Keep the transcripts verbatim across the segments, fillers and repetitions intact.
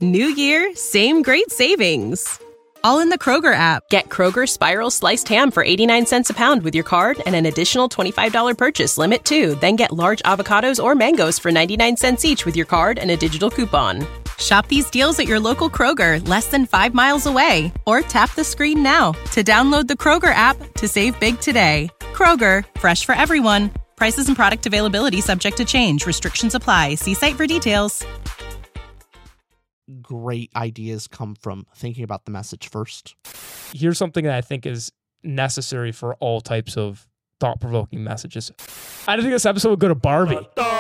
New year, same great savings. All in the Kroger app. Get Kroger Spiral Sliced Ham for eighty-nine cents a pound with your card and an additional twenty-five dollars purchase limit, too. Then get large avocados or mangoes for ninety-nine cents each with your card and a digital coupon. Shop these deals at your local Kroger, less than five miles away. Or tap the screen now to download the Kroger app to save big today. Kroger, fresh for everyone. Prices and product availability subject to change. Restrictions apply. See site for details. Great ideas come from thinking about the message first. Here's something that I think is necessary for all types of thought-provoking messages. I didn't think this episode would go to Barbie.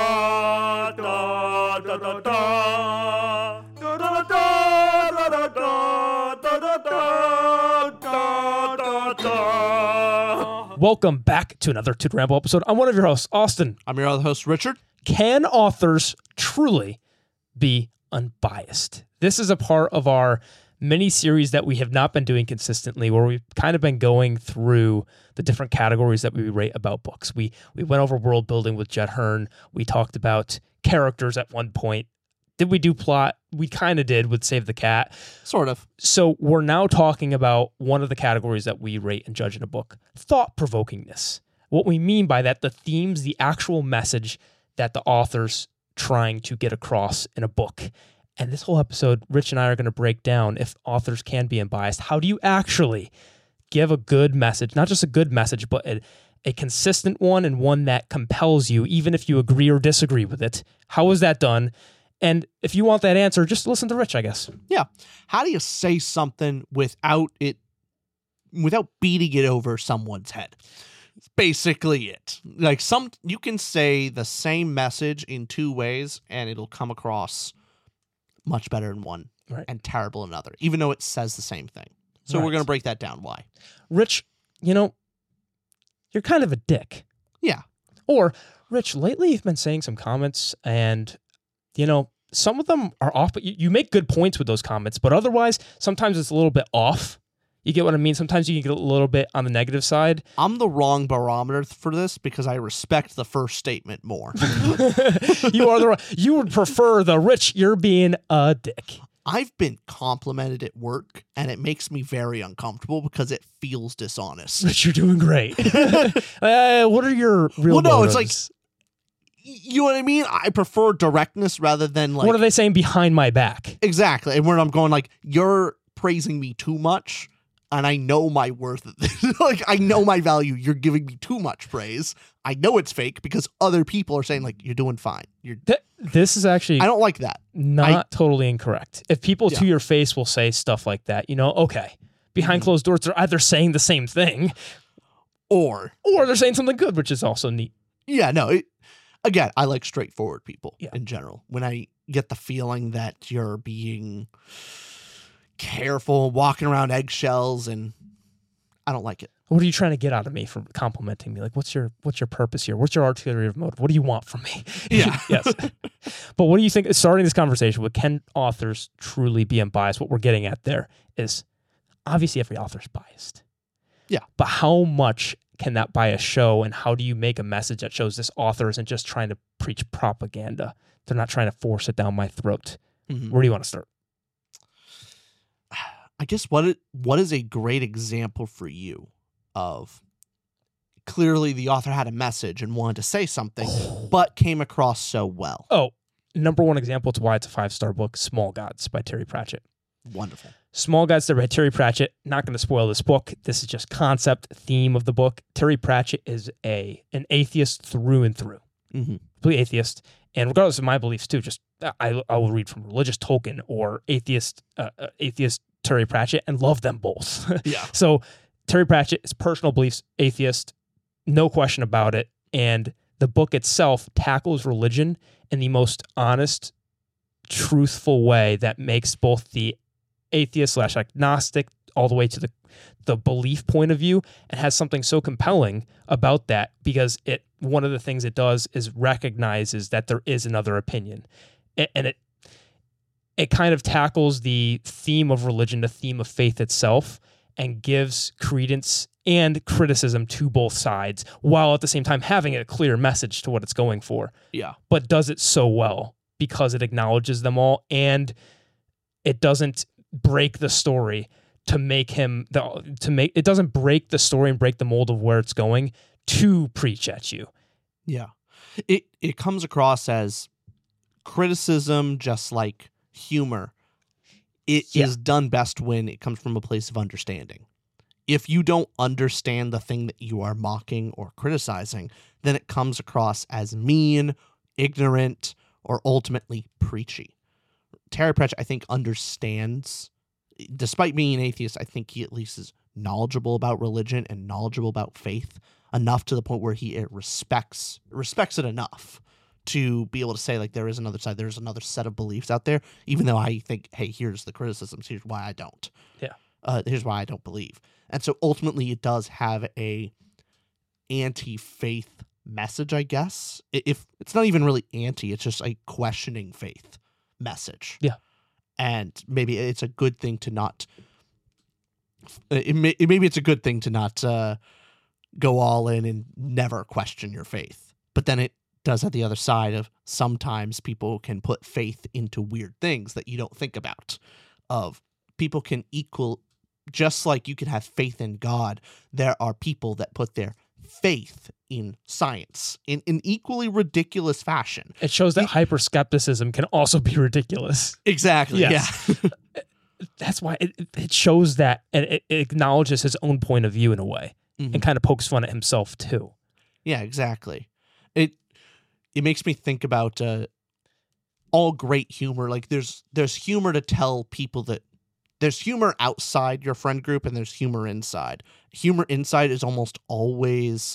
Welcome back to another Toot Ramble episode. I'm one of your hosts, Austin. I'm your other host, Richard. Can authors truly be unbiased? This is a part of our mini series that we have not been doing consistently, where we've kind of been going through the different categories that we rate about books. We we went over world building with Jet Hearn. We talked about characters at one point. Did we do plot? We kind of did with Save the Cat. Sort of. So we're now talking about one of the categories that we rate and judge in a book, thought-provokingness. What we mean by that, the themes, the actual message that the author's trying to get across in a book. And this whole episode, Rich and I are going to break down if authors can be unbiased. How do you actually give a good message, not just a good message, but a, a consistent one and one that compels you, even if you agree or disagree with it? How is that done? And if you want that answer, just listen to Rich, I guess. Yeah. How do you say something without it, without beating it over someone's head? It's basically it. Like some, you can say the same message in two ways and it'll come across much better in one, right, and terrible in another, even though it says the same thing. So right. We're going to break that down. Why? Rich, you know, you're kind of a dick. Yeah. Or, Rich, lately you've been saying some comments and, you know, some of them are off, but you, you make good points with those comments, but otherwise, sometimes it's a little bit off. You get what I mean? Sometimes you can get a little bit on the negative side. I'm the wrong barometer for this because I respect the first statement more. You are the wrong. You would prefer the Rich, you're being a dick. I've been complimented at work, and it makes me very uncomfortable because it feels dishonest. Rich, you're doing great. uh, what are your real Well, no, motives? it's like, you know what I mean? I prefer directness rather than like... What are they saying behind my back? Exactly. And when I'm going like, you're praising me too much, and I know my worth. Like, I know my value. You're giving me too much praise. I know it's fake because other people are saying, like, you're doing fine. You're. Th- this is actually... I don't like that. Not I, totally incorrect. If people yeah. to your face will say stuff like that, you know, okay, behind mm-hmm. closed doors, they're either saying the same thing or... Or they're saying something good, which is also neat. Yeah, no, it, again, I like straightforward people yeah. in general. When I get the feeling that you're being careful, walking around eggshells, and I don't like it. What are you trying to get out of me for complimenting me? Like, what's your what's your purpose here? What's your ulterior motive? What do you want from me? Yeah. Yes. But what do you think, starting this conversation with, can authors truly be unbiased? What we're getting at there is, obviously every author's biased. Yeah. But how much can that bias show, and how do you make a message that shows this author isn't just trying to preach propaganda? They're not trying to force it down my throat. Mm-hmm. Where do you want to start? I guess what it, what is a great example for you of clearly the author had a message and wanted to say something, but came across so well? Oh, number one example, it's why it's a five-star book, Small Gods by Terry Pratchett. Wonderful. Small Gods by Terry Pratchett. Not going to spoil this book. This is just concept, theme of the book. Terry Pratchett is a an atheist through and through. Mm-hmm. Complete atheist. And regardless of my beliefs too, just I, I will read from religious Tolkien or atheist uh, uh, atheist Terry Pratchett and love them both. Yeah. So Terry Pratchett is personal beliefs, atheist, no question about it. And the book itself tackles religion in the most honest, truthful way that makes both the atheist slash agnostic all the way to the the belief point of view, and has something so compelling about that because it one of the things it does is recognizes that there is another opinion, and it it kind of tackles the theme of religion, the theme of faith itself, and gives credence and criticism to both sides, while at the same time having a clear message to what it's going for. Yeah. But does it so well because it acknowledges them all and it doesn't break the story to make him the to make it doesn't break the story and break the mold of where it's going to preach at you. Yeah. It it comes across as criticism, just like humor. It Yeah. is done best when it comes from a place of understanding. If you don't understand the thing that you are mocking or criticizing, then it comes across as mean, ignorant, or ultimately preachy. Terry Pratchett, I think, understands, despite being an atheist, I think he at least is knowledgeable about religion and knowledgeable about faith enough to the point where he respects respects it enough to be able to say, like, there is another side, there's another set of beliefs out there, even though I think, hey, here's the criticisms, here's why I don't. Yeah. Uh, here's why I don't believe. And so ultimately it does have a anti-faith message, I guess. If it's not even really anti, it's just a questioning faith message. Yeah. And maybe it's a good thing to not, it may, maybe it's a good thing to not uh, go all in and never question your faith. But then it does have the other side of sometimes people can put faith into weird things that you don't think about. Of people can equal, just like you can have faith in God, there are people that put their faith in science in an equally ridiculous fashion. It shows that hyper-skepticism can also be ridiculous. Exactly. Yes. Yeah. That's why it, it shows that, and it, it acknowledges his own point of view in a way, Mhm. and kind of pokes fun at himself too. Yeah, exactly. It it makes me think about uh, all great humor. Like there's there's humor to tell people that there's humor outside your friend group and there's humor inside. Humor inside is almost always,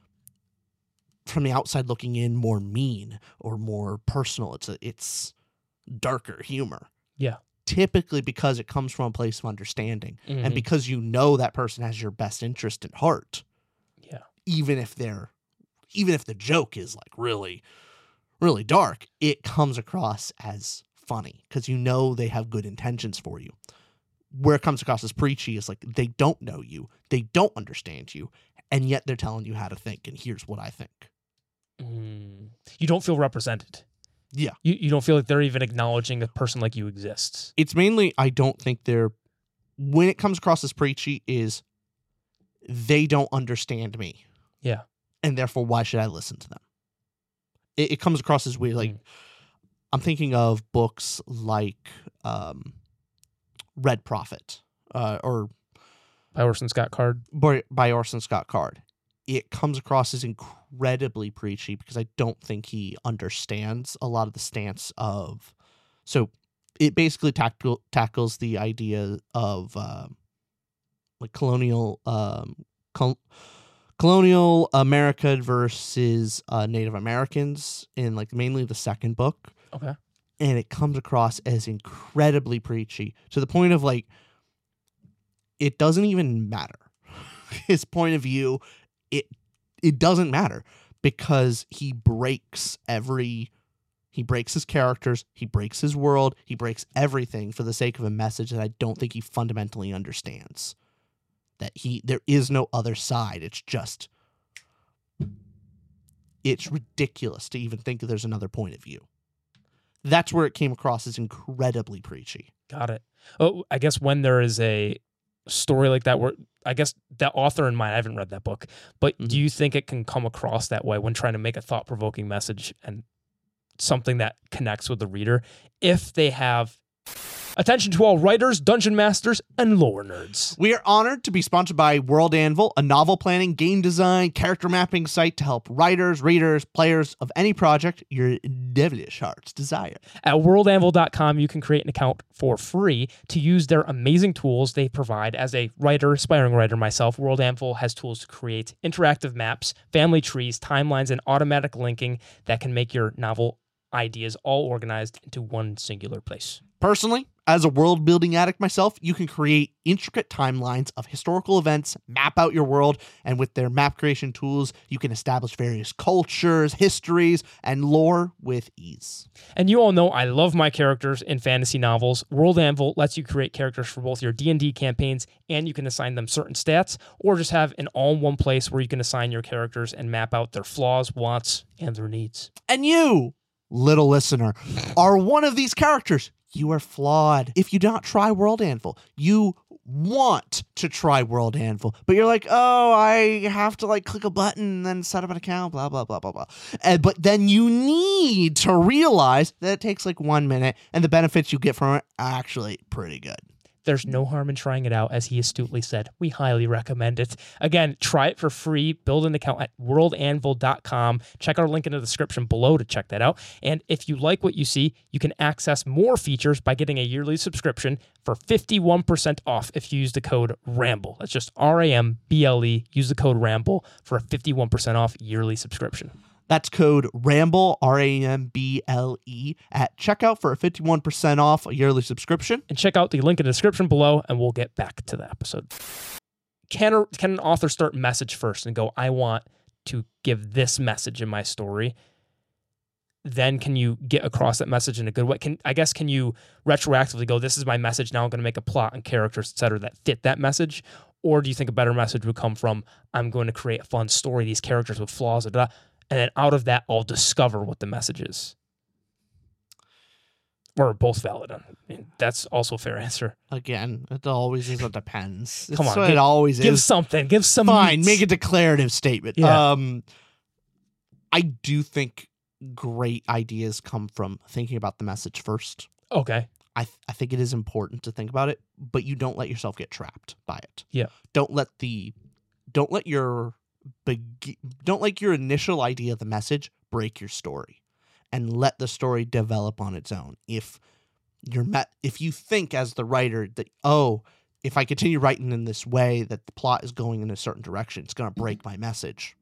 from the outside looking in, more mean or more personal. It's a, it's darker humor. Yeah. Typically because it comes from a place of understanding Mhm. and because you know that person has your best interest at heart. Yeah. Even if they're even if the joke is like really, really dark, it comes across as funny because you know they have good intentions for you. Where it comes across as preachy is like they don't know you, they don't understand you, and yet they're telling you how to think, and here's what I think. Mm. You don't feel represented. Yeah. You you don't feel like they're even acknowledging a person like you exists. It's mainly, I don't think they're, when it comes across as preachy is they don't understand me. Yeah. And therefore, why should I listen to them? It, it comes across as weird. Like, Mm. I'm thinking of books like um, Red Prophet uh, or By Orson Scott Card. by, by Orson Scott Card. It comes across as incredibly preachy because I don't think he understands a lot of the stance of. So it basically tackle, tackles the idea of uh, like colonial um, col- colonial America versus uh, Native Americans in like mainly the second book. Okay. And it comes across as incredibly preachy to the point of like, it doesn't even matter. His point of view, it it doesn't matter because he breaks every, he breaks his characters, he breaks his world, he breaks everything for the sake of a message that I don't think he fundamentally understands. That he, there is no other side. It's just, it's ridiculous to even think that there's another point of view. That's where it came across as incredibly preachy. Got it. Oh, I guess when there is a story like that, where I guess that author in mind, I haven't read that book, but Mhm. do you think it can come across that way when trying to make a thought-provoking message and something that connects with the reader if they have attention to all writers, dungeon masters, and lore nerds? We are honored to be sponsored by World Anvil, a novel planning, game design, character mapping site to help writers, readers, players of any project your devilish hearts desire. At world anvil dot com, you can create an account for free to use their amazing tools they provide. As a writer, aspiring writer myself, World Anvil has tools to create interactive maps, family trees, timelines, and automatic linking that can make your novel ideas all organized into one singular place. Personally, as a world building addict myself, you can create intricate timelines of historical events, map out your world, and with their map creation tools, you can establish various cultures, histories, and lore with ease. And you all know I love my characters in fantasy novels. World Anvil lets you create characters for both your D and D campaigns, and you can assign them certain stats, or just have an all-in-one place where you can assign your characters and map out their flaws, wants, and their needs. And you, little listener, are one of these characters. you are flawed. If you do not try World Anvil, you want to try World Anvil, but you're like, oh, I have to like click a button and then set up an account, blah, blah, blah, blah, blah. And, but then you need to realize that it takes like one minute and the benefits you get from it are actually pretty good. There's no harm in trying it out, as he astutely said. We highly recommend it. Again, try it for free. Build an account at world anvil dot com. Check our link in the description below to check that out. And if you like what you see, you can access more features by getting a yearly subscription for fifty-one percent off if you use the code RAMBLE. That's just R A M B L E. Use the code RAMBLE for a fifty-one percent off yearly subscription. That's code RAMBLE, R A M B L E, at checkout for a fifty-one percent off a yearly subscription. And check out the link in the description below, and we'll get back to the episode. Can, a, can an author start message first and go, I want to give this message in my story? Then can you get across that message in a good way? Can I guess, can you retroactively go, this is my message, now I'm going to make a plot and characters, et cetera, that fit that message? Or do you think a better message would come from, I'm going to create a fun story, these characters with flaws, blah, blah, and then out of that, I'll discover what the message is? Or both valid. I mean, that's also a fair answer. Again, it always is. It depends. Come It's on, what give, it always give is. something. Give some. Fine, meat. make a declarative statement. Yeah. Um, I do think great ideas come from thinking about the message first. Okay. I th- I think it is important to think about it, but you don't let yourself get trapped by it. Yeah. Don't let the, don't let your, beg- don't let your initial idea of the message break your story, and let the story develop on its own. If you're met, if you think as the writer that, oh, if I continue writing in this way, that the plot is going in a certain direction, it's going to break my message.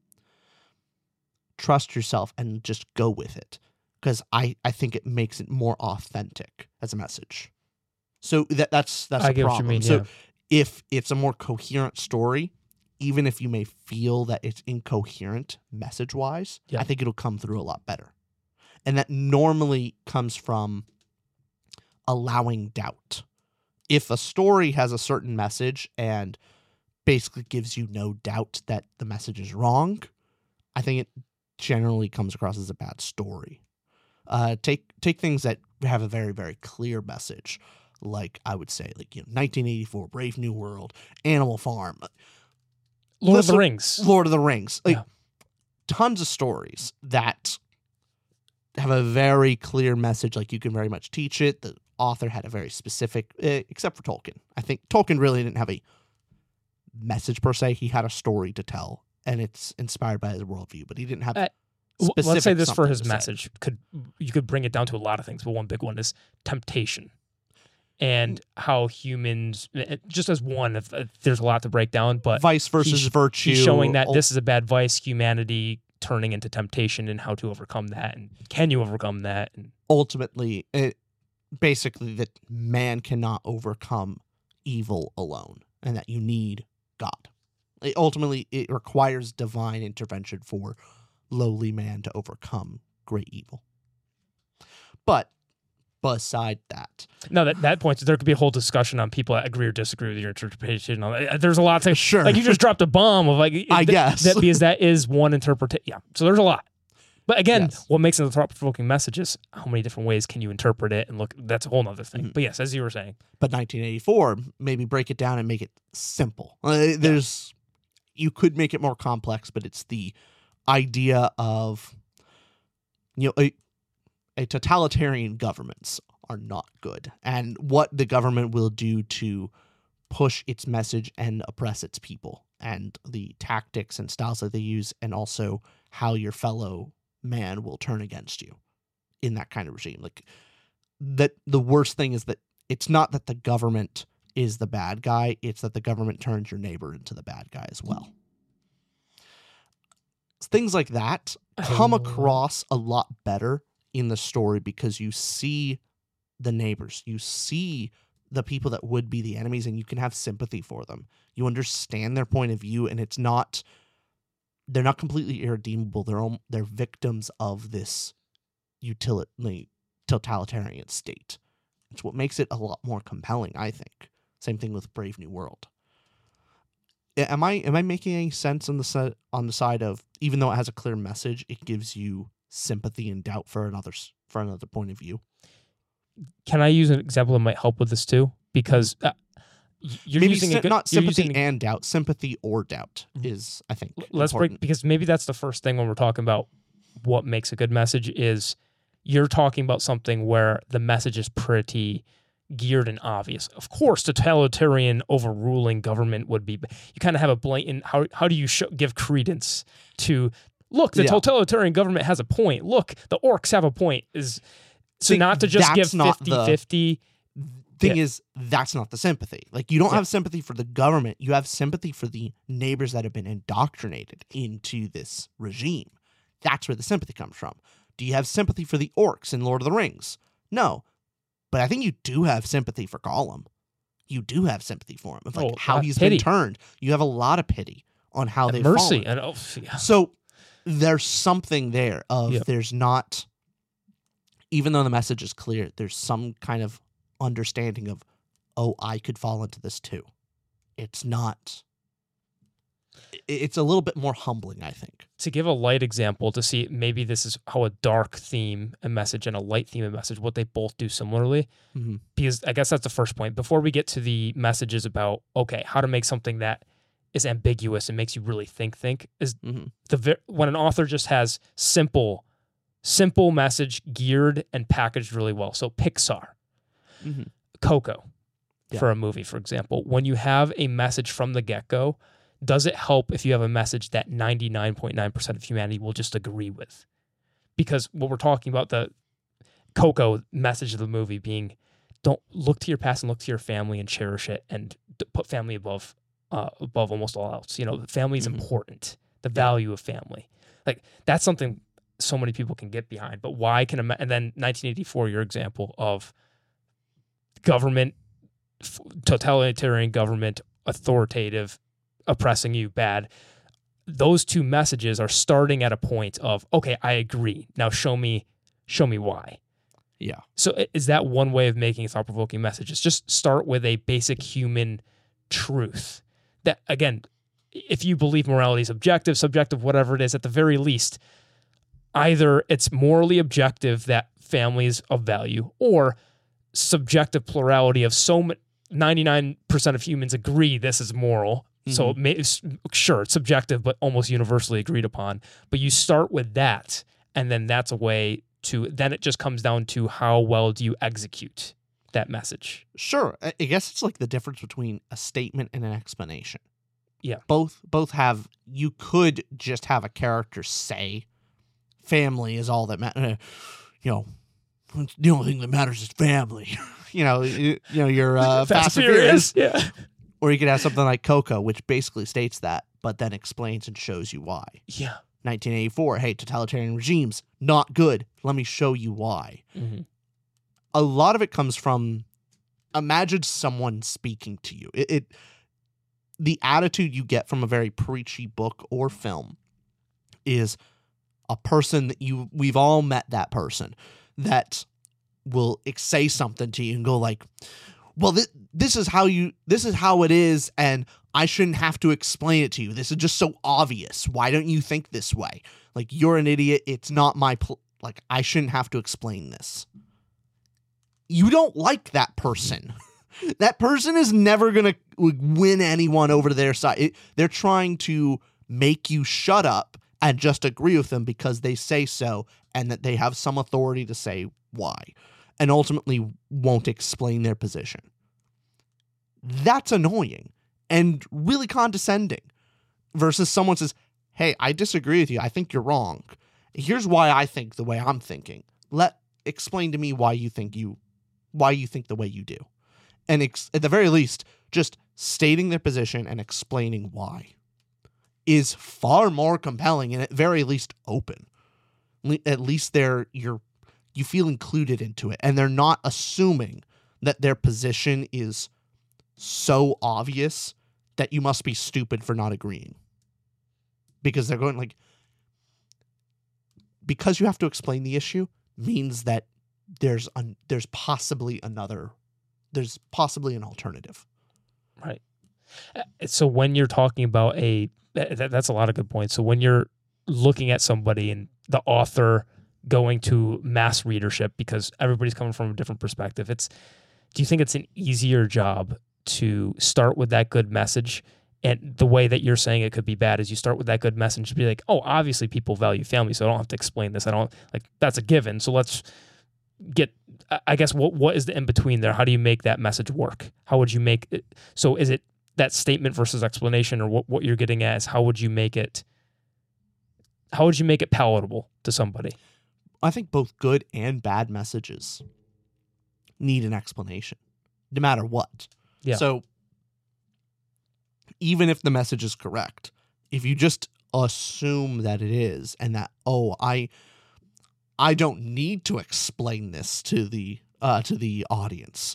Trust yourself and just go with it. Because I, I think it makes it more authentic as a message. So that that's that's I a get problem. what you mean, so yeah. if it's a more coherent story, even if you may feel that it's incoherent message-wise, Yeah. I think it'll come through a lot better. And that normally comes from allowing doubt. If a story has a certain message and basically gives you no doubt that the message is wrong, I think it generally comes across as a bad story. Uh, take take things that have a very, very clear message, like I would say, like, you know, nineteen eighty-four, Brave New World, Animal Farm, Lord Listen, of the Rings. Lord of the Rings, like Yeah. tons of stories that have a very clear message. Like, you can very much teach it. The author had a very specific, uh, except for Tolkien. I think Tolkien really didn't have a message per se. He had a story to tell, and it's inspired by his worldview, but he didn't have. Uh, W- Let's say specific this for something his to say. message. Could you could bring it down to a lot of things, but one big one is temptation, and how humans, eh, just as one, if, if there's a lot to break down, but Vice versus he's- virtue. he's showing that ul- this is a bad vice, humanity turning into temptation, and how to overcome that, and can you overcome that? And ultimately, it, basically, that man cannot overcome evil alone, and that you need God. It, ultimately, it requires divine intervention for lowly man to overcome great evil. But beside that, no, that that point, there could be a whole discussion on people that agree or disagree with your interpretation. There's a lot to Sure. like. You just dropped a bomb of like, I th- guess. that because that is one interpretation. Yeah, so there's a lot. But again, Yes. what makes it a thought-provoking message is how many different ways can you interpret it and look. That's a whole other thing. Mhm. But yes, as you were saying, but nineteen eighty-four, maybe break it down and make it simple. Uh, there's, you could make it more complex, but it's the idea of, you know, a, a totalitarian governments are not good, and what the government will do to push its message and oppress its people, and the tactics and styles that they use, and also how your fellow man will turn against you in that kind of regime. Like, that the worst thing is that it's not that the government is the bad guy, it's that the government turns your neighbor into the bad guy as well. Things like that come Oh. across a lot better in the story because you see the neighbors, you see the people that would be the enemies, and you can have sympathy for them. You understand their point of view, and it's not, they're not completely irredeemable. They're all, they're victims of this utility, totalitarian state. It's what makes it a lot more compelling, I think. Same thing with Brave New World. Am I am I making any sense on the side on the side of, even though it has a clear message, it gives you sympathy and doubt for another for another point of view? can I use an example that might help with this too? Because uh, you're maybe using sy- a good, not you're sympathy using, and doubt. Sympathy or doubt is, I think, let's important. break, because maybe that's the first thing when we're talking about what makes a good message is you're talking about something where the message is pretty geared and obvious. Of course, totalitarian overruling government would be, you kind of have a blatant, how how do you show, give credence to, look, the Yeah. totalitarian government has a point. Look, the orcs have a point. Is So See, not to just give that's not the- fifty-fifty. Thing Yeah. is, that's not the sympathy. Like, you don't Yeah. have sympathy for the government. You have sympathy for the neighbors that have been indoctrinated into this regime. That's where the sympathy comes from. Do you have sympathy for the orcs in Lord of the Rings? No. But I think you do have sympathy for Gollum. You do have sympathy for him. Of like Oh, how uh, he's pity. been turned. You have a lot of pity on how And they've mercy. fallen. And, oh, yeah. So there's something there of Yep. there's not, even though the message is clear, there's some kind of understanding of, oh, I could fall into this too. It's not, i- it's a little bit more humbling, I think. To give a light example to see maybe this is how a dark theme and message and a light theme and message, what they both do similarly. Mm-hmm. Because I guess that's the first point. Before we get to the messages about, okay, how to make something that is ambiguous and makes you really think, think, is Mm-hmm. the ve- when an author just has simple, simple message geared and packaged really well. So Pixar, Mm-hmm. Coco, Yeah. for a movie, for example, when you have a message from the get-go, does it help if you have a message that ninety-nine point nine percent of humanity will just agree with? Because what we're talking about, the Coco message of the movie being, don't look to your past and look to your family and cherish it and d- put family above uh, above almost all else. You know, family is Mhm. important, the value of family. Like, that's something so many people can get behind. But why can, a, and then nineteen eighty-four, your example of government, f- totalitarian government, authoritative, oppressing you, bad. Those two messages are starting at a point of, okay, I agree. Now show me, show me why. Yeah. So i- is that one way of making thought-provoking messages? Just start with a basic human truth. That, again, if you believe morality is objective, subjective, whatever it is, at the very least, either it's morally objective that family is of value, or subjective plurality of so many, ninety-nine percent of humans agree this is moral. So it may, it's, sure, it's subjective, but almost universally agreed upon. But you start with that, and then that's a way to, then it just comes down to how well do you execute that message. Sure. I I guess it's like the difference between a statement and an explanation. Yeah. Both both have, you could just have a character say family is all that matters. You know, the only thing that matters is family. you know, you, you know, you're uh, Fast, and Furious. Yeah. Or you could have something like Coco, which basically states that, but then explains and shows you why. Yeah. nineteen eighty-four, hey, totalitarian regimes, not good. Let me show you why. Mm-hmm. A lot of it comes from, imagine someone speaking to you. It, it the attitude you get from a very preachy book or film is a person that you, we've all met that person that will ex- say something to you and go like, well, th- this is how you, this is how it is, and I shouldn't have to explain it to you. This is just so obvious. Why don't you think this way? Like, you're an idiot. It's not my, pl- like, I shouldn't have to explain this. You don't like that person. That person is never going to win anyone over to their side. It, they're trying to make you shut up and just agree with them because they say so and that they have some authority to say why, and ultimately won't explain their position. That's annoying and really condescending versus someone says, hey, I disagree with you. I think you're wrong. Here's why I think the way I'm thinking. Let explain to me why you think you why you think the way you do. And ex- at the very least, just stating their position and explaining why is far more compelling and at very least open. Le- At least they're you're you feel included into it, and they're not assuming that their position is so obvious that you must be stupid for not agreeing. Because they're going like, because you have to explain the issue means that there's un, there's possibly another there's possibly an alternative. Right. Uh, So when you're talking about a, that, that's a lot of good points. So when you're looking at somebody and the author going to mass readership because everybody's coming from a different perspective. It's, do you think it's an easier job to start with that good message? And the way that you're saying it could be bad is you start with that good message to be like, oh, obviously people value family, so I don't have to explain this. I don't, like, that's a given. So let's get, I guess, what what is the in-between there? How do you make that message work? How would you make it? So is it that statement versus explanation, or what, what you're getting at is how would you make it, how would you make it palatable to somebody? I think both good and bad messages need an explanation, no matter what. Yeah. So even if the message is correct, if you just assume that it is, and that, oh, I I don't need to explain this to the uh, to the audience,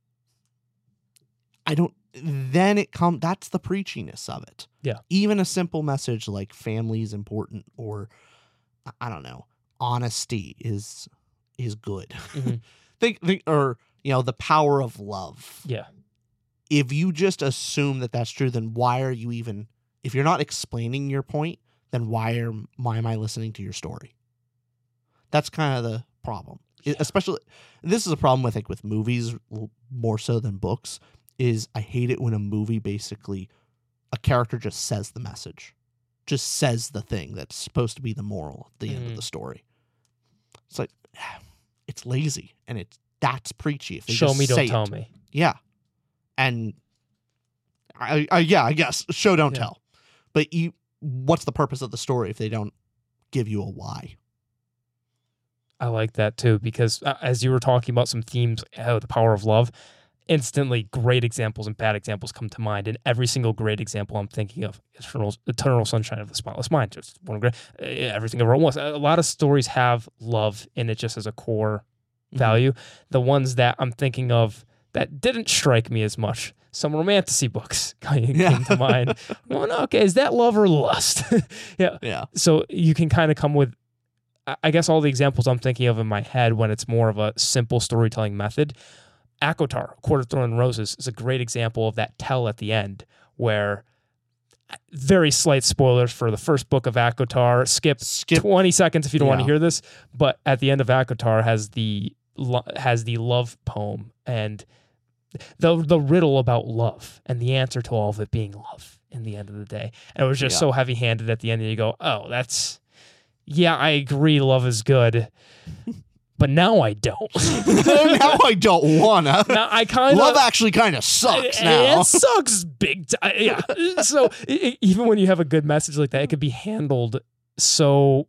I don't, then it comes, that's the preachiness of it. Yeah. Even a simple message like family is important, or I don't know, honesty is is good. Mm-hmm. think, think, or, you know, the power of love. Yeah. If you just assume that that's true, then why are you even, if you're not explaining your point, then why are, why am I listening to your story? That's kind of the problem. Yeah. It, especially, this is a problem I think with movies more so than books, is I hate it when a movie basically, a character just says the message, just says the thing that's supposed to be the moral at the mm. end of the story. It's like, it's lazy, and it's, that's preachy. If they Show just me, don't say tell it. me. Yeah. And I, I, yeah, I guess show, don't yeah. tell. But you, what's the purpose of the story if they don't give you a why? I like that too, because uh, as you were talking about some themes, oh, the power of love, instantly great examples and bad examples come to mind. And every single great example I'm thinking of, Eternal, Eternal Sunshine of the Spotless Mind, just one great, uh, everything ever was. A lot of stories have love in it just as a core mm-hmm. value. The ones that I'm thinking of that didn't strike me as much, some romantasy books came yeah. to mind. Well, no, okay, is that love or lust? yeah. Yeah. So you can kind of come with, I guess, all the examples I'm thinking of in my head when it's more of a simple storytelling method. ACOTAR, Court of Thorns and Roses, is a great example of that tell at the end, where, very slight spoilers for the first book of ACOTAR. Skip, Skip. twenty seconds if you don't yeah. want to hear this. But at the end of ACOTAR has the has the love poem and the the riddle about love and the answer to all of it being love in the end of the day. And it was just yeah. so heavy handed at the end that you go, oh, that's, yeah, I agree, love is good. But now I don't. now I don't wanna. Now I kind of love actually kind of sucks now. It sucks big time. Yeah. So it, even when you have a good message like that, it could be handled so.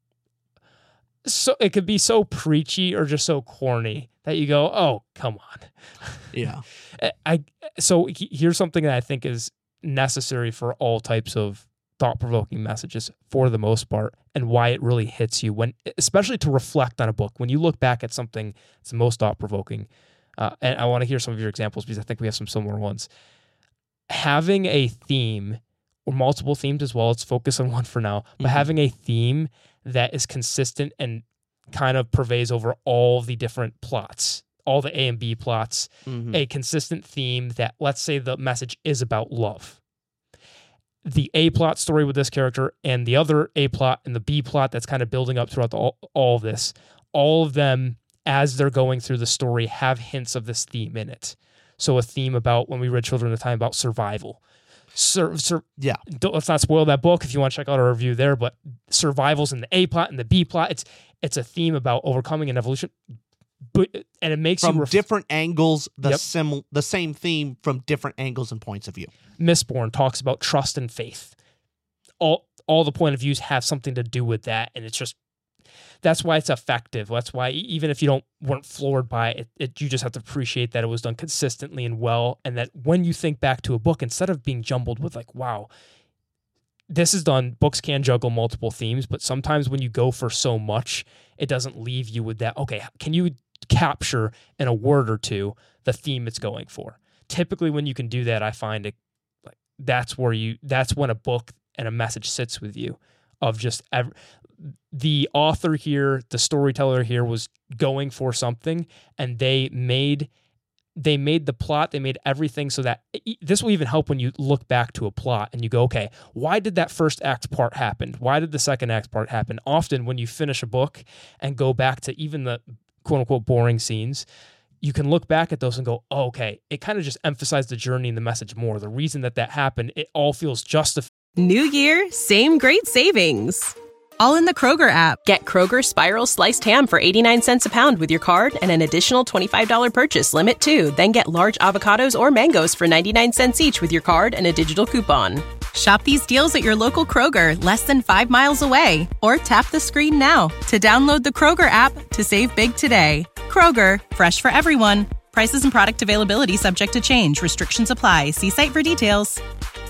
So it could be so preachy or just so corny that you go, oh, come on. Yeah. I. So here's something that I think is necessary for all types of thought-provoking messages for the most part, and why it really hits you when, especially to reflect on a book. When you look back at something that's the most thought-provoking, uh, and I want to hear some of your examples because I think we have some similar ones. Having a theme, or multiple themes as well, let's focus on one for now, but mm-hmm. having a theme that is consistent and kind of pervades over all the different plots, all the A and B plots, mm-hmm. a consistent theme that, let's say the message is about love. The A plot story with this character and the other A plot and the B plot that's kind of building up throughout the, all, all of this, all of them, as they're going through the story, have hints of this theme in it. So a theme about, when we read Children of the Time, about survival. Sur, sur, yeah. Let's not spoil that book if you want to check out our review there, but survival's in the A plot and the B plot. It's it's a theme about overcoming and evolution. But, and it makes from you ref- different angles, the yep. sim- the same theme from different angles and points of view. Mistborn talks about trust and faith. All all the point of views have something to do with that, and it's just, that's why it's effective. That's why even if you don't weren't floored by it, it, you just have to appreciate that it was done consistently and well, and that when you think back to a book, instead of being jumbled with like, wow, this is done. Books can juggle multiple themes, but sometimes when you go for so much, it doesn't leave you with that, okay, can you capture in a word or two the theme it's going for? Typically when you can do that, I find it like that's where you that's when a book and a message sits with you, of just every, the author here, the storyteller here was going for something, and they made they made the plot, they made everything so that this will even help when you look back to a plot and you go, okay, why did that first act part happen? Why did the second act part happen? Often when you finish a book and go back to even the quote unquote boring scenes, you can look back at those and go, oh, okay, it kind of just emphasized the journey and the message more. The reason that that happened, it all feels justified. New year, same great savings. All in the Kroger app. Get Kroger Spiral Sliced Ham for eighty-nine cents a pound with your card and an additional twenty-five dollars purchase limit too. Then get large avocados or mangoes for ninety-nine cents each with your card and a digital coupon. Shop these deals at your local Kroger, less than five miles away. Or tap the screen now to download the Kroger app to save big today. Kroger, fresh for everyone. Prices and product availability subject to change. Restrictions apply. See site for details.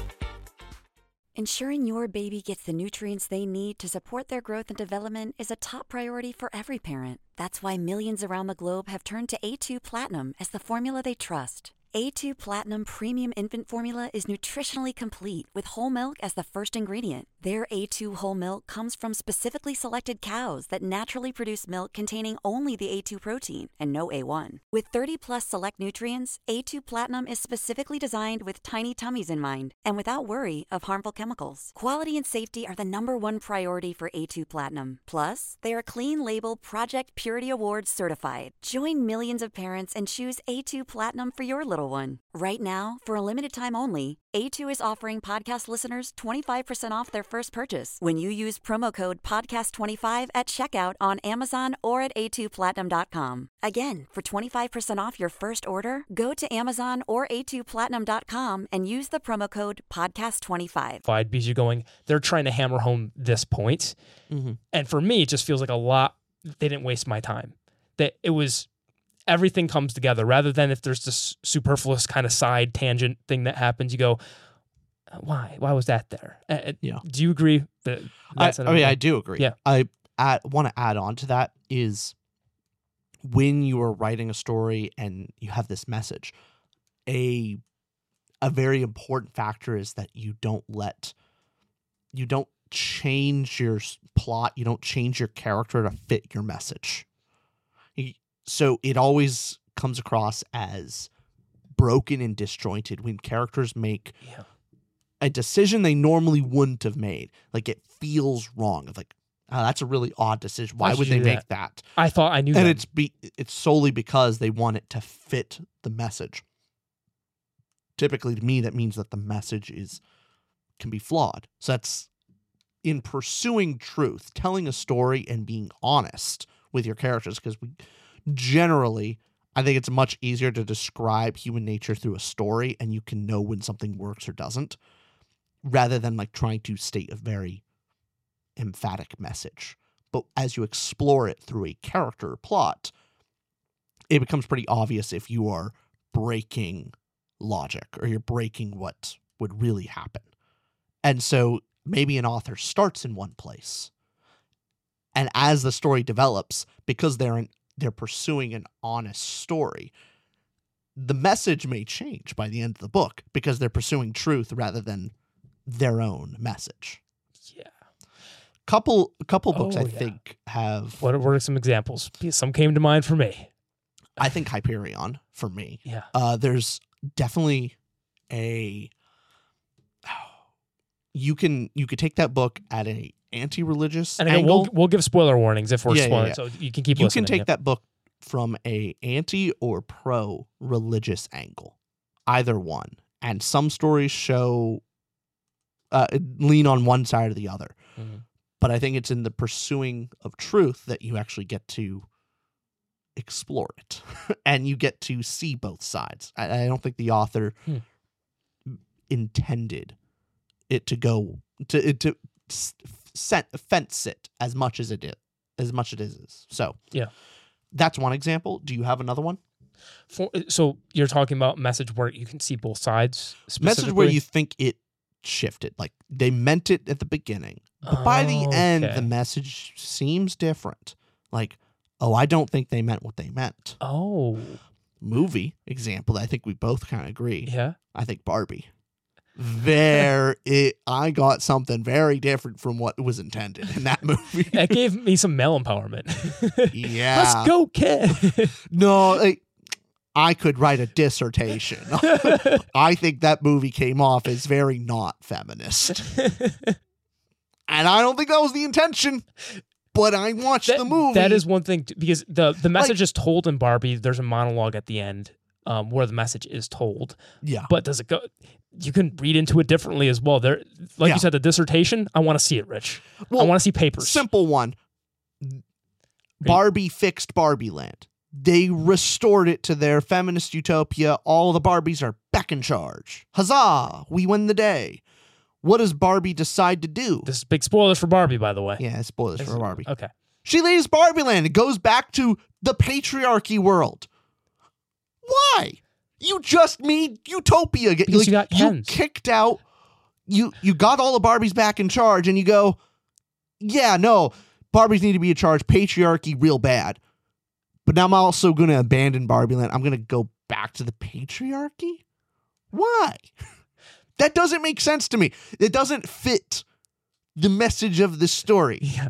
Ensuring your baby gets the nutrients they need to support their growth and development is a top priority for every parent. That's why millions around the globe have turned to A two Platinum as the formula they trust. A two Platinum Premium Infant Formula is nutritionally complete with whole milk as the first ingredient. Their A two whole milk comes from specifically selected cows that naturally produce milk containing only the A two protein and no A one. With thirty plus select nutrients, A two Platinum is specifically designed with tiny tummies in mind and without worry of harmful chemicals. Quality and safety are the number one priority for A two Platinum. Plus, they are clean label Project Purity Awards certified. Join millions of parents and choose A two Platinum for your little one. Right now, for a limited time only, A two is offering podcast listeners twenty-five percent off their first purchase when you use promo code podcast twenty-five at checkout on Amazon or at A two platinum dot com. Again, for twenty-five percent off your first order, go to Amazon or A two platinum dot com and use the promo code podcast twenty-five. Because you're going, they're trying to hammer home this point. Mm-hmm. And for me, it just feels like a lot, they didn't waste my time. That it was... everything comes together rather than if there's this superfluous kind of side tangent thing that happens, you go, why? Why was that there? Uh, yeah. Do you agree? That I, I mean, I do agree. Yeah. I add, want to add on to that is when you are writing a story and you have this message, a a very important factor is that you don't let, you don't change your plot, you don't change your character to fit your message. You, So it always comes across as broken and disjointed when characters make yeah. a decision they normally wouldn't have made. Like it feels wrong. It's like, oh, that's a really odd decision. Why would they that? make that? I thought I knew and that. And it's be, it's solely because they want it to fit the message. Typically, to me, that means that the message is can be flawed. So that's in pursuing truth, telling a story and being honest with your characters, because we generally, I think it's much easier to describe human nature through a story and you can know when something works or doesn't, rather than like trying to state a very emphatic message. But as you explore it through a character plot, it becomes pretty obvious if you are breaking logic or you're breaking what would really happen. And so maybe an author starts in one place, and as the story develops, because they're in they're pursuing an honest story, the message may change by the end of the book because they're pursuing truth rather than their own message. Yeah. Couple, a couple books oh, I yeah. think have... What were some examples? Some came to mind for me. I think Hyperion, for me. Yeah. Uh, there's definitely a... You can you could take that book at a anti-religious and again, angle. We'll, we'll give spoiler warnings if we're yeah, spoiling, yeah, yeah. so you can keep you listening. can take yeah. that book from a anti or pro-religious angle, either one. And some stories show uh, lean on one side or the other. Mm-hmm. But I think it's in the pursuing of truth that you actually get to explore it, and you get to see both sides. I, I don't think the author hmm. intended it to go to it to set fence it as much as it is as much as it is. So yeah, that's one example. Do you have another one? For, so you're talking about message where you can see both sides. Message where you think it shifted, like they meant it at the beginning, but oh, by the end, okay. the message seems different. Like, oh, I don't think they meant what they meant. Oh, movie example. I think we both kind of agree. Yeah, I think Barbie. There, it I got something very different from what was intended in that movie. That gave me some male empowerment. Yeah, let's go, kid. No, like, I could write a dissertation. I think that movie came off as very not feminist. And I don't think that was the intention, but I watched that, the movie. That is one thing, t- because the, the message Like- is told in Barbie. There's a monologue at the end um, where the message is told. Yeah. But does it go... You can read into it differently as well. There, like Yeah. you said, the dissertation, I want to see it, Rich. Well, I want to see papers. Simple one. Barbie fixed Barbie Land. They restored it to their feminist utopia. All the Barbies are back in charge. Huzzah! We win the day. What does Barbie decide to do? This is big spoilers for Barbie, by the way. Yeah, spoilers This for is- Barbie. Okay. She leaves Barbie Land. It goes back to the patriarchy world. Why? You just made utopia. Because Like, you got Kens. kicked out. You you got all the Barbies back in charge, and you go, yeah, no, Barbies need to be in charge. Patriarchy, real bad. But now I'm also going to abandon Barbie Land. I'm going to go back to the patriarchy? Why? That doesn't make sense to me. It doesn't fit the message of the story. Yeah.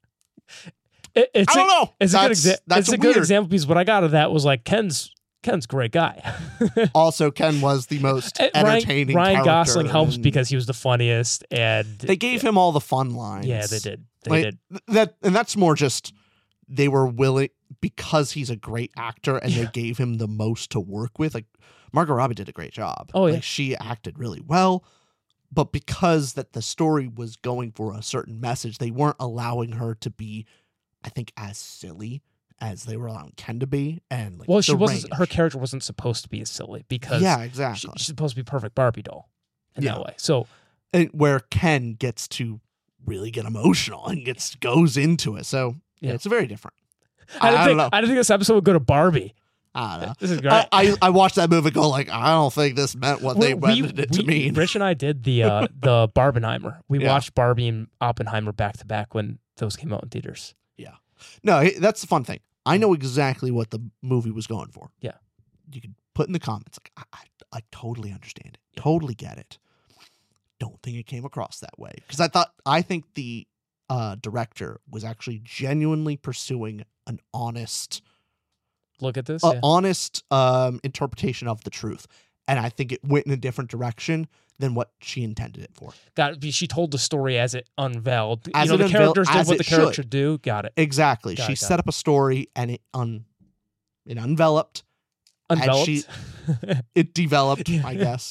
It, it's I don't a, know. It's a good, That's- exa- that's it's a good weird. example because what I got of that was like Ken's Ken's a great guy. Also, Ken was the most Uh, Ryan, entertaining Ryan character, Gosling helps and because he was the funniest, and they gave him all the fun lines. yeah, they did. They Like, did. th- that, and that's more just they were willing because he's a great actor, and Yeah. they gave him the most to work with. Like Margot Robbie did a great job. Oh, yeah. Like, she acted really well, but because that the story was going for a certain message, they weren't allowing her to be, I think, as silly as they were allowing Ken to be. And like, Well, she the wasn't. range. Her character wasn't supposed to be as silly because Yeah, she, exactly. she's supposed to be perfect Barbie doll in Yeah. that way. So And where Ken gets to really get emotional and gets goes into it. So yeah, Yeah. it's very different. I, I, didn't I think don't know. I didn't think this episode would go to Barbie. I don't know. This is great. I, I, I watched that movie and go like, I don't think this meant what they We- wanted it to we- mean. Rich and I did the uh, the Barbenheimer. We Yeah. watched Barbie and Oppenheimer back to back when those came out in theaters. No, hey, that's the fun thing. I know exactly what the movie was going for. Yeah. You could put in the comments, like, I, I, I totally understand it. Totally get it. Don't think it came across that way. Because I thought, I think the uh, director was actually genuinely pursuing an honest, Look at this. uh, yeah. honest um, interpretation of the truth. And I think it went in a different direction than what she intended it for. Got she told the story as it unveiled. As you know, it the unveiled- characters did as what it the character should. do. Got it. Exactly. Got she it, got set up a story and it un it unveloped. Unveiled. she- It developed, Yeah. I guess.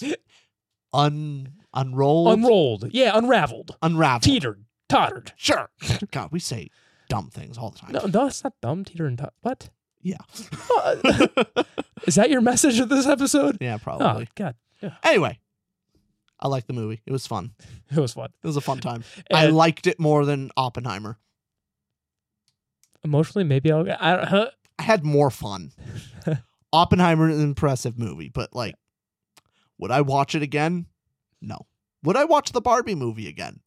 Un unrolled. Unrolled. Yeah, unraveled. Unraveled. Teetered. Tottered. Sure. God, we say dumb things all the time. No, no, it's not dumb. Teeter and tot. What? Yeah. Is that your message of this episode? Yeah, Oh, probably. God. Yeah. Anyway. I liked the movie. It was fun. It was fun. It was a fun time. I And liked it more than Oppenheimer. emotionally, maybe I'll. I don't. Huh? I had more fun. Oppenheimer is an impressive movie, but like, would I watch it again? No. Would I watch the Barbie movie again?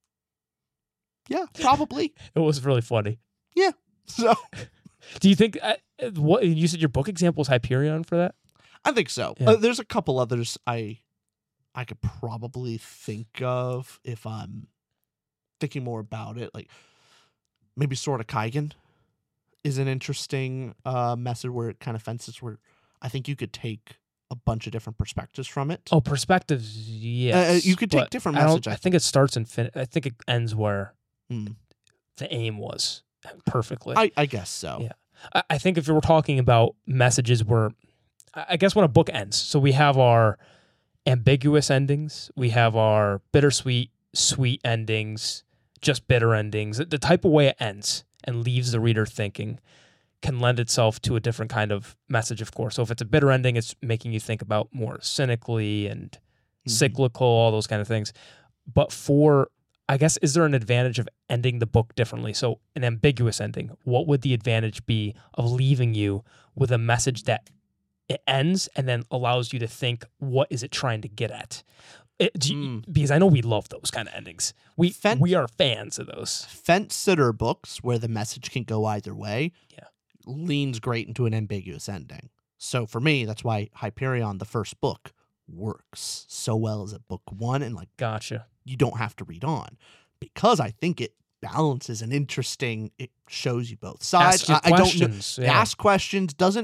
Yeah, probably. It was really funny. So Do you think uh, what you said your book example was Hyperion for that? I think so. Yeah. Uh, there's a couple others I I could probably think of if I'm thinking more about it. Like maybe Sword of Kaigen is an interesting uh, message where it kind of fences where I think you could take a bunch of different perspectives from it. Oh, perspectives. Yes, you could take but different I don't- message, I I think it starts and fin- I think it ends where Hmm. the aim was perfectly. I, I guess so. Yeah. I, I think if we were talking about messages where, I I guess when a book ends, so we have our ambiguous endings, we have our bittersweet, sweet endings, just bitter endings. The type of way it ends and leaves the reader thinking can lend itself to a different kind of message, of course. So if it's a bitter ending, it's making you think about more cynically and Mhm. cyclical, all those kind of things. But for, I guess, is there an advantage of ending the book differently? So an ambiguous ending, what would the advantage be of leaving you with a message that it ends and then allows you to think, what is it trying to get at? It, do you- Because I know we love those kind of endings. We Fen- we are fans of those. Fence sitter books where the message can go either way Yeah. leans great into an ambiguous ending. So for me, that's why Hyperion, the first book, works so well as a book one, and like Gotcha. you don't have to read on because I think it balances an interesting. It shows you both sides. Ask you I, I don't know. questions. yeah. Ask questions doesn't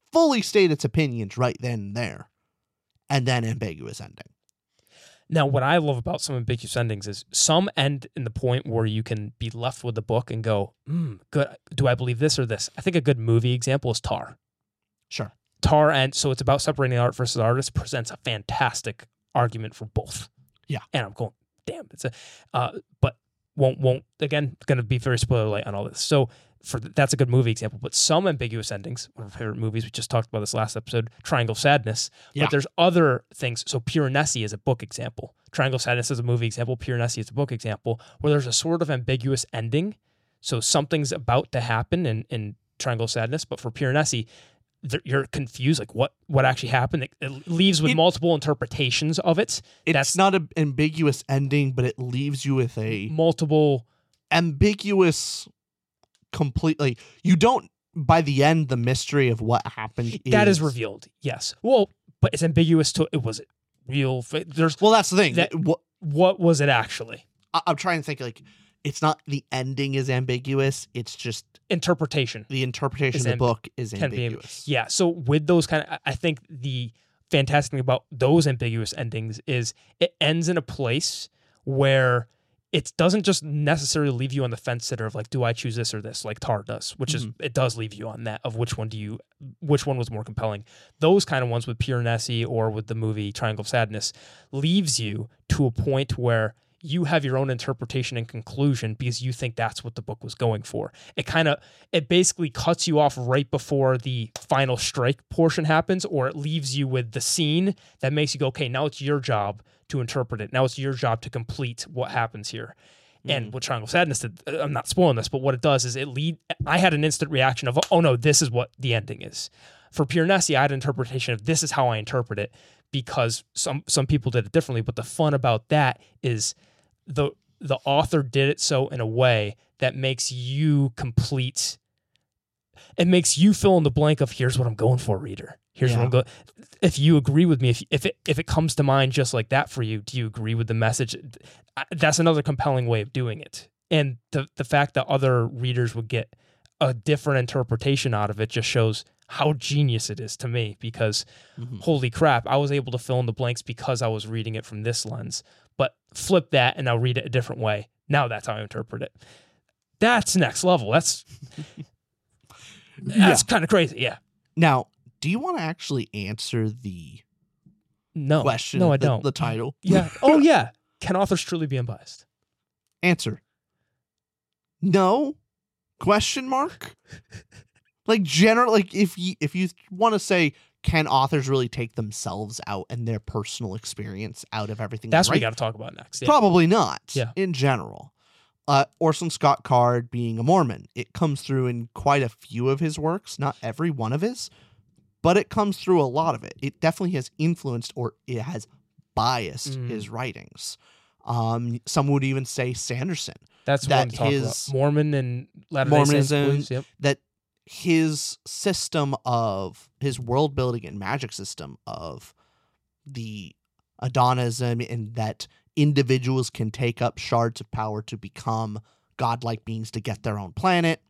fully state its opinions right then and there, and then ambiguous ending. Now, what I love about some ambiguous endings is some end in the point where you can be left with the book and go, hmm, good. Do I believe this or this? I think a good movie example is Tar. Sure. Tar, and so it's about separating art versus artist, presents a fantastic argument for both. Yeah. And I'm going, damn, it's a, uh, but won't, won't, again, going to be very spoiler light on all this. So for that's a good movie example, but some ambiguous endings, one of our favorite movies, we just talked about this last episode, Triangle of Sadness, Yeah. but there's other things. So Pure Nessie is a book example. Triangle of Sadness is a movie example. Pure Nessie is a book example where there's a sort of ambiguous ending. So something's about to happen in, in Triangle of Sadness, but for Pure Nessie, th- you're confused, like what, what actually happened. It, it leaves with It- multiple interpretations of it. It's That's not an ambiguous ending, but it leaves you with a multiple. ambiguous, completely. You don't. By the end, the mystery of what happened is, That is revealed. Yes. Well, but it's ambiguous to it. Was it real? There's Well, that's the thing. That- what what was it actually? I- I'm trying to think, like, it's not the ending is ambiguous. It's just Interpretation. the interpretation Is of the ambi- book is can be- ambiguous. Yeah. So with those kind of, I think the fantastic thing about those ambiguous endings is it ends in a place where it doesn't just necessarily leave you on the fence sitter of like, do I choose this or this, like Tar does, which is, it does leave you on that of which one do you, which one was more compelling. Those kind of ones with Pure Nessie or with the movie Triangle of Sadness leaves you to a point where you have your own interpretation and conclusion because you think that's what the book was going for. It kind of, it basically cuts you off right before the final strike portion happens, or it leaves you with the scene that makes you go, okay, now it's your job to interpret it. Now it's your job to complete what happens here. And with Triangle of Sadness, I'm not spoiling this, but what it does is it lead, I had an instant reaction of, oh no, this is what the ending is. For Pure Nessie, I had an interpretation of this is how I interpret it, because some some people did it differently. But the fun about that is the the author did it so in a way that makes you complete. It makes you fill in the blank of here's what I'm going for, reader. Here's Yeah. what I'm going. If you agree with me, if if it if it comes to mind just like that for you, do you agree with the message? I- That's another compelling way of doing it. And the the fact that other readers would get a different interpretation out of it just shows how genius it is to me, because holy crap, I was able to fill in the blanks because I was reading it from this lens. But flip that and I'll read it a different way. Now that's how I interpret it. That's next level. That's that's kind of crazy. Yeah. Now, do you want to actually answer the No. question? No, of I the, don't. The title. Yeah. Oh yeah. Can authors truly be unbiased? Answer. No. Question mark. Like general, like if you if you want to say, can authors really take themselves out and their personal experience out of everything? That's they what we write? got to talk about next. Yeah. Probably not. Yeah. In general, uh, Orson Scott Card being a Mormon, it comes through in quite a few of his works. Not every one of his, but it comes through a lot of it. It definitely has influenced, or it has biased Mm. his writings. Um, some would even say Sanderson. That's what that I'm talking his- about. Mormon and Latter-day Saints Mormonism, beliefs. Yep. that his system of his world building and magic system of the Adonism, and that individuals can take up shards of power to become godlike beings to get their own planet.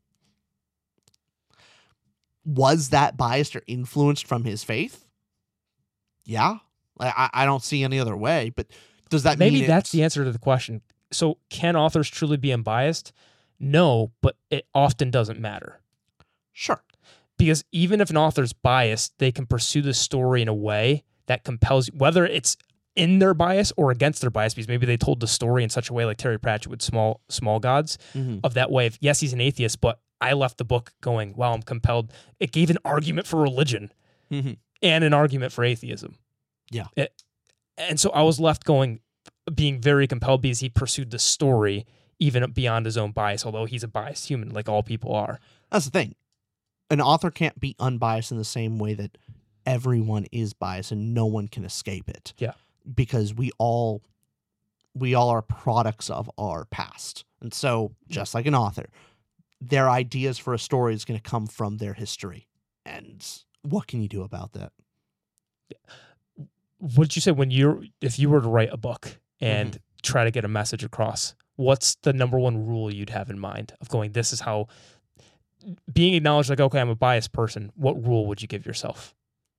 Was that biased or influenced from his faith? Yeah. I, I don't see any other way, but does that Maybe mean that's it's- the answer to the question. So can authors truly be unbiased? No, but it often doesn't matter. Sure. Because even if an author's biased, they can pursue the story in a way that compels, whether it's in their bias or against their bias, because maybe they told the story in such a way, like Terry Pratchett with Small Small Gods, Mhm. of that way of, yes, he's an atheist, but I left the book going, wow, I'm compelled. It gave an argument for religion Mhm. and an argument for atheism. Yeah. It, and so I was left going, being very compelled because he pursued the story even beyond his own bias, although he's a biased human, like all people are. That's the thing. An author can't be unbiased in the same way that everyone is biased and no one can escape it. Yeah. Because we all we all are products of our past. And so, just like an author, their ideas for a story is going to come from their history. And what can you do about that? What'd you say when you're, if you were to write a book and Mm-hmm. try to get a message across, what's the number one rule you'd have in mind of going, this is how, being acknowledged like, okay, I'm a biased person, what rule would you give yourself?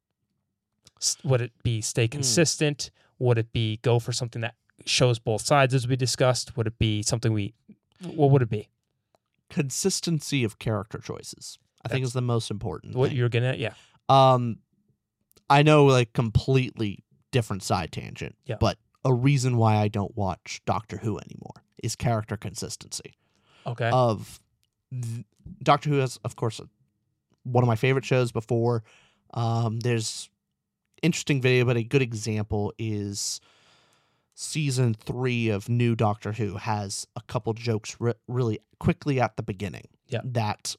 S- Would it be stay consistent? Mm. Would it be go for something that shows both sides as we discussed? Would it be something we, what would it be? Consistency of character choices, I That's think, is the most important What thing. you're gonna, yeah. Um, I know, like, completely different side tangent, Yeah. but a reason why I don't watch Doctor Who anymore is character consistency. Okay. Of th- Doctor Who is, of course, one of my favorite shows before. Um, there's interesting video, but a good example is season three of New Doctor Who has a couple jokes re- really quickly at the beginning Yeah. that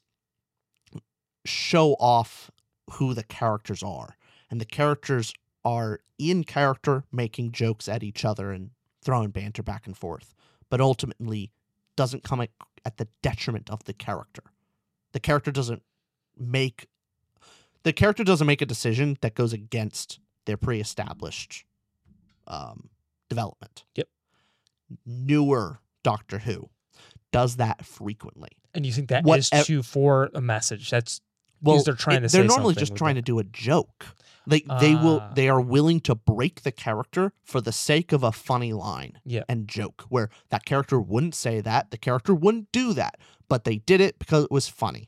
show off who the characters are. And the characters are in character making jokes at each other and throwing banter back and forth, but ultimately doesn't come at, at the detriment of the character. The character doesn't make the character doesn't make a decision that goes against their pre-established um, development. Yep. Newer Doctor Who does that frequently. And you think that What is ev- to for a message? That's Well, because they're trying it- to say they're normally something just with trying it. to do a joke. Like they will, Ah. they are willing to break the character for the sake of a funny line Yeah. and joke. Where that character wouldn't say that, the character wouldn't do that, but they did it because it was funny.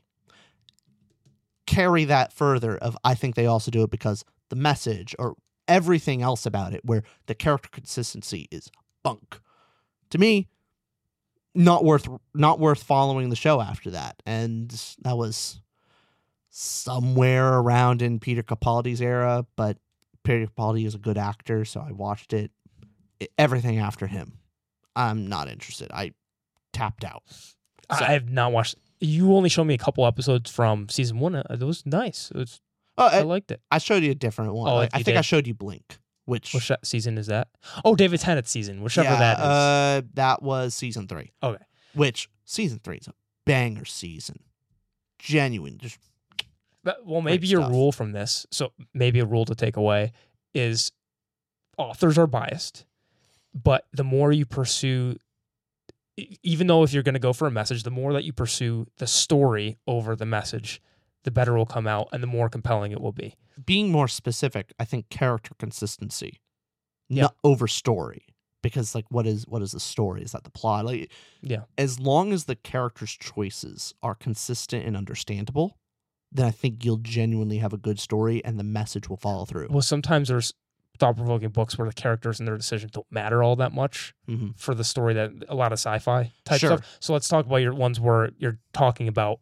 Carry that further. Of I think they also do it because the message or everything else about it, where the character consistency is bunk. To me, not worth not worth following the show after that, and that was somewhere around in Peter Capaldi's era, but Peter Capaldi is a good actor, so I watched it. I- everything after him, I'm not interested. I tapped out. So- I have not watched. You only showed me a couple episodes from season one. It was nice. It was, Oh, I I, liked it. I showed you a different one. Oh, Like, you I think I did? showed you Blink, which Which season is that? Oh, David Tennant's season, whichever yeah, that is. Uh, that was season three. Okay. Which season three is a banger season, genuine. Just But, well, maybe great your stuff. rule from this, so maybe a rule to take away is authors are biased, but the more you pursue, e- even though if you're going to go for a message, the more that you pursue the story over the message, the better it will come out and the more compelling it will be. being more specific, I think character consistency, Yeah. not over story. Because like, what is what is the story? Is that the plot? Like, Yeah. as long as the characters' choices are consistent and understandable, then I think you'll genuinely have a good story and the message will follow through. Well, sometimes there's thought-provoking books where the characters and their decisions don't matter all that much Mm-hmm. for the story, that a lot of sci-fi type Sure. stuff. So let's talk about your ones where you're talking about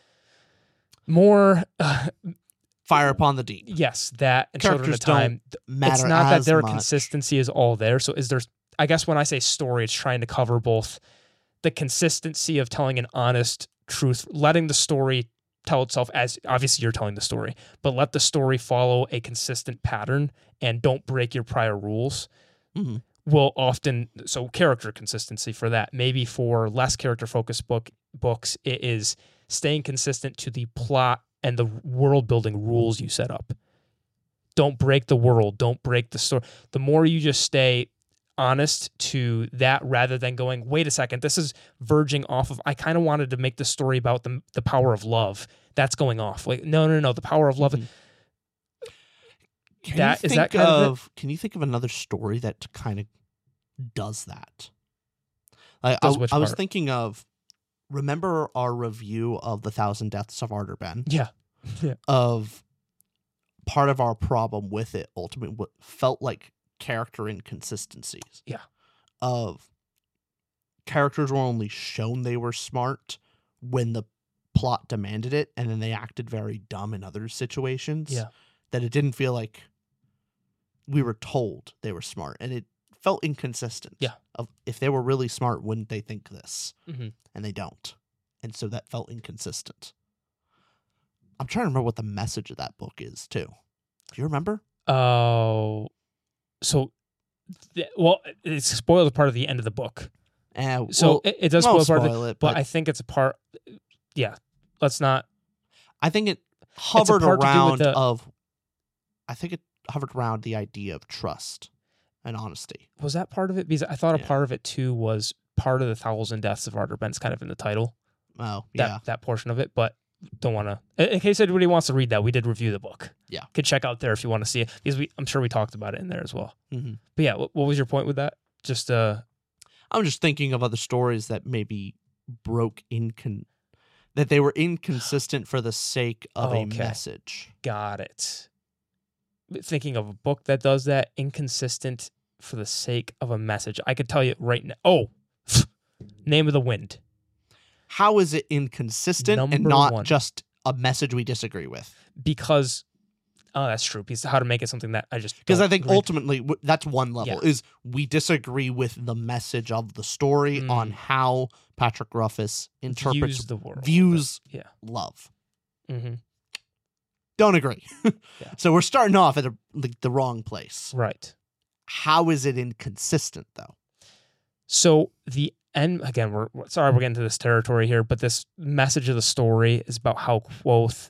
more, uh, Fire Upon the Deep. yes, that and Children of Characters don't Time. Matter It's not that as their much. consistency is all there. So is there, I guess when I say story, it's trying to cover both the consistency of telling an honest truth, letting the story tell itself as, obviously you're telling the story, but let the story follow a consistent pattern and don't break your prior rules. Mhm. Will often, so character consistency for that. Maybe for less character focused book books, it is staying consistent to the plot and the world building rules you set up. Don't break the world. Don't break the story. The more you just stay honest to that rather than going, wait a second, this is verging off of, I kind of wanted to make the story about the, the power of love. That's going off. Like, no, no, no, the power of love. Mhm. Can That- you is think that kind of it? of? Can you think of another story that kind of does that? Like, Does I, which I was part? thinking of. Remember our review of the Thousand Deaths of Arter-Ben? Yeah. Of part of our problem with it ultimately what felt like character inconsistencies. Yeah. Of characters were only shown they were smart when the plot demanded it, and then they acted very dumb in other situations. Yeah. That it didn't feel like we were told they were smart, and it felt inconsistent. Yeah. Of if they were really smart, wouldn't they think this? Mhm. And they don't, and so that felt inconsistent. I'm trying to remember what the message of that book is too. Do you remember? Oh, so, th- well, it's spoiled part of the end of the book. Uh, So well, it, it does won't spoil part of spoil it, it, but, but I think it's a part. Yeah, let's not. I think it hovered part to do with around the- of. I think it hovered around the idea of trust and honesty. Was that part of it? Because I thought Yeah. a part of it too was part of the Thousand Deaths of Arter-Ben. It's kind of in the title. Oh That yeah, that portion of it, but don't want to. In case anybody wants to read that, we did review the book. Yeah. Could check out there if you want to see it, because we, I'm sure we talked about it in there as well. Mm-hmm. But yeah, what, what was your point with that? Just uh, I'm just thinking of other stories that maybe broke incon that they were inconsistent for the sake of Okay. a message. got it. Thinking of a book that does that, inconsistent for the sake of a message. I could tell you right now. Oh, Name of the Wind. How is it inconsistent and Number not one. just a message we disagree with? Because, oh, that's true. Because how to make it something that I just Because don't I think agree- ultimately w- that's one level, Yeah. is we disagree with the message of the story Mm. on how Patrick Ruffus interprets, views the world. views Yeah. love. Mm-hmm. Don't agree. Yeah. So we're starting off at a, like, the wrong place. Right. How is it inconsistent, though? So the end, again, we're we're- sorry we're getting to this territory here, but this message of the story is about how Quoth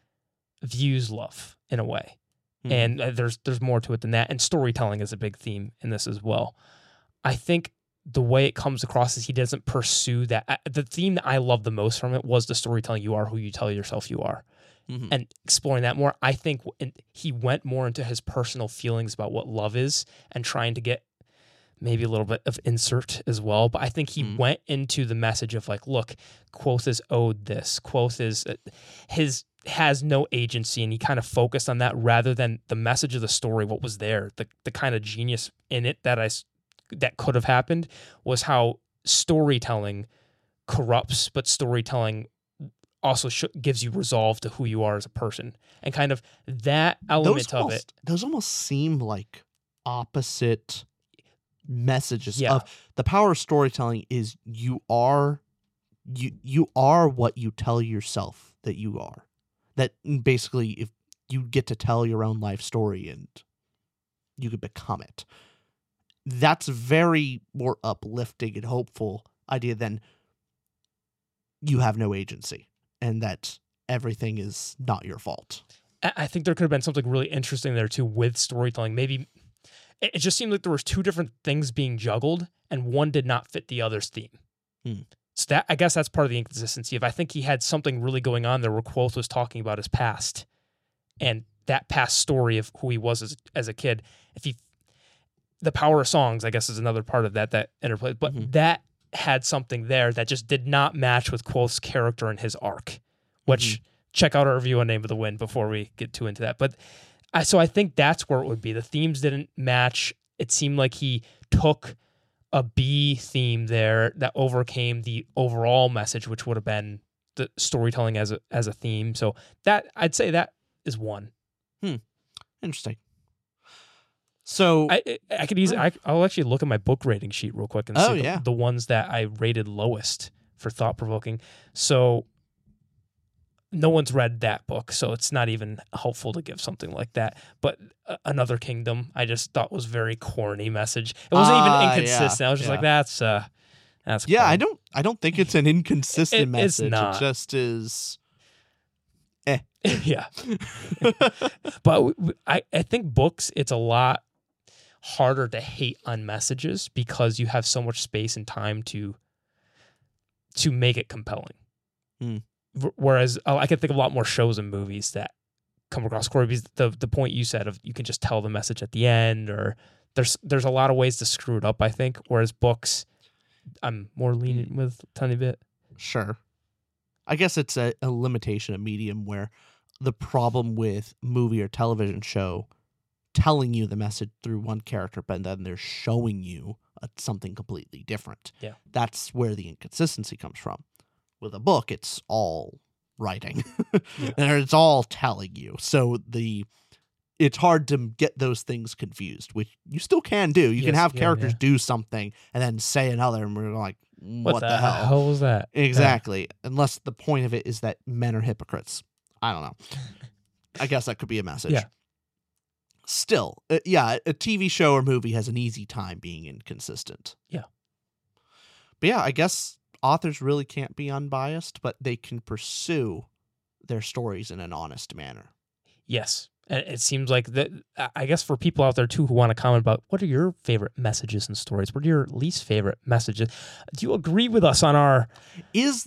views love in a way. Mhm. And uh, there's there's more to it than that. And storytelling is a big theme in this as well. I think the way it comes across is he doesn't pursue that. Uh, the theme that I love the most from it was the storytelling. You are who you tell yourself you are. Mhm. And exploring that more, I think in, he went more into his personal feelings about what love is and trying to get maybe a little bit of insert as well. But I think he Mm. went into the message of like, look, Quoth is owed this. Quoth is uh, his has no agency, and he kind of focused on that rather than the message of the story. What was there, the the kind of genius in it that I s- that could have happened was how storytelling corrupts, but storytelling also sh- gives you resolve to who you are as a person, and kind of that element those of almost, it. Those almost seem like opposite messages. Yeah. Of the power of storytelling is you are you you are what you tell yourself that you are. That basically, if you get to tell your own life story and you could become it. That's very more uplifting and hopeful idea than you have no agency and that everything is not your fault. I I think there could have been something really interesting there too with storytelling. Maybe it it just seemed like there was two different things being juggled, and one did not fit the other's theme. Hmm. So that I guess that's part of the inconsistency. If I think he had something really going on there where Quoth was talking about his past and that past story of who he was as as a kid. If he, the power of songs, I guess, is another part of that that interplay. But Mhm. that had something there that just did not match with Quoth's character and his arc. Which check out our review on Name of the Wind before we get too into that. But I so I think that's where it would be. The themes didn't match. It seemed like he took a B theme there that overcame the overall message, which would have been the storytelling as a as a theme. So that I'd say that is one. Interesting. So I I, I could easily I, I'll actually look at my book rating sheet real quick and see Oh, the, yeah. the ones that I rated lowest for thought provoking. So no one's read that book, so it's not even helpful to give something like that. But uh, Another Kingdom, I just thought was very corny message. It wasn't Ah, even yeah, inconsistent. I was just yeah. like, that's uh, that's yeah, corny. I don't I don't think it's an inconsistent It- it's message. not. It just is yeah. But w- w- I, I think books, it's a lot harder to hate on messages because you have so much space and time to to make it compelling. Hmm. V- Whereas uh, I can think of a lot more shows and movies that come across Corey, because the the point you said of you can just tell the message at the end, or there's there's a lot of ways to screw it up, I think. Whereas books, I'm more lenient with a tiny bit. Sure. I guess it's a, a limitation of medium where the problem with movie or television show telling you the message through one character, but then they're showing you a, something completely different. Yeah. That's where the inconsistency comes from. With a book, it's all writing. Yeah. And it's all telling you. So the it's hard to get those things confused, which you still can do. You can Yes, have yeah, characters yeah. do something and then say another, and we're like, what, the, hell? was that? Exactly. Unless the point of it is that men are hypocrites. I don't know. I guess that could be a message. Yeah. Still, uh, yeah, a T V show or movie has an easy time being inconsistent. Yeah. But yeah, I guess authors really can't be unbiased, but they can pursue their stories in an honest manner. Yes. And it seems like that. I guess for people out there too who want to comment about what are your favorite messages and stories, what are your least favorite messages? Do you agree with us on our? Is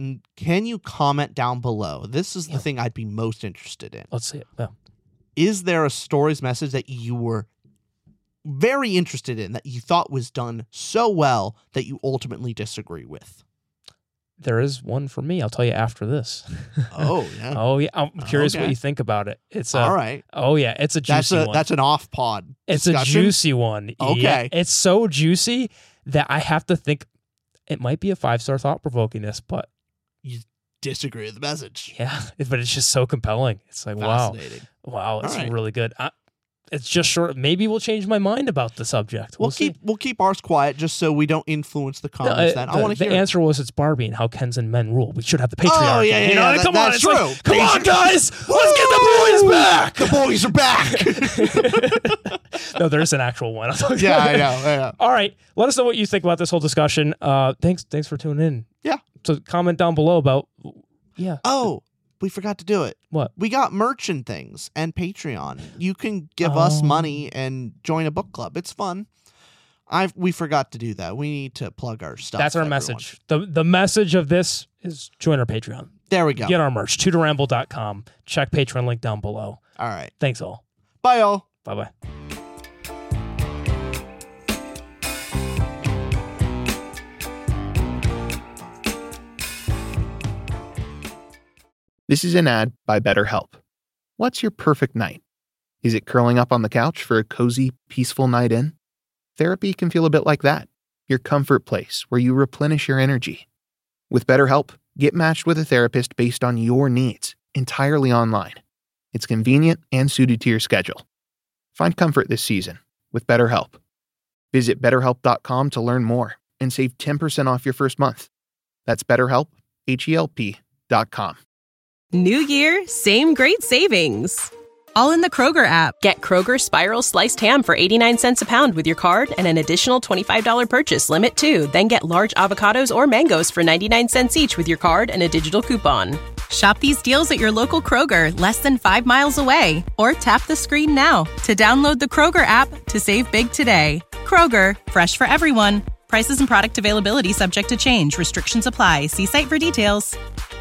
n- can you comment down below? This is the Yeah. thing I'd be most interested in. Let's see it. Yeah. Is there a stories message that you were very interested in that you thought was done so well that you ultimately disagree with? There is one for me. I'll tell you after this. Oh, yeah. oh yeah. I'm curious Okay. what you think about it. It's a, All right. Oh yeah. It's a juicy That's a one. that's an off pod. It's discussion. a juicy one. Okay. Yeah, it's so juicy that I have to think it might be a five star thought provokingness, but Disagree with the message. yeah, but it's just so compelling. It's like wow, Fascinating. wow, it's right. really good. I, it's just short. Maybe we'll change my mind about the subject. We'll, We'll keep we'll keep ours quiet just so we don't influence the see. comments. No, uh, then I the, want to the hear. answer was it's Barbie and how Kens and men rule. We should have the patriarchy. Oh yeah, yeah, you know? yeah, that- come that's on, true. it's like, come They on, should- guys, let's get the boys back. The boys are back. No, there is an actual one. Yeah, I know. I know. All right, let us know what you think about this whole discussion. Uh, thanks, thanks for tuning in. Yeah. So comment down below about yeah. Oh, we forgot to do it. What? We got merch and things and Patreon. You can give us Oh. money and join a book club. It's fun. I we forgot to do that. We need to plug our stuff. That's our everyone. message. The the message of this is join our Patreon. There we go. Get our merch, tutor ramble dot com. Check Patreon link down below. All right. Thanks all. Bye, y'all. Bye bye. This is an ad by BetterHelp. What's your perfect night? Is it curling up on the couch for a cozy, peaceful night in? Therapy can feel a bit like that. Your comfort place where you replenish your energy. With BetterHelp, get matched with a therapist based on your needs, entirely online. It's convenient and suited to your schedule. Find comfort this season with BetterHelp. Visit better help dot com to learn more and save ten percent off your first month. That's BetterHelp, H E L P dot com. New year, same great savings. All in the Kroger app. Get Kroger Spiral Sliced Ham for eighty-nine cents a pound with your card and an additional twenty-five dollars purchase limit too. Then get large avocados or mangoes for ninety-nine cents each with your card and a digital coupon. Shop these deals at your local Kroger, less than five miles away. Or tap the screen now to download the Kroger app to save big today. Kroger, fresh for everyone. Prices and product availability subject to change. Restrictions apply. See site for details.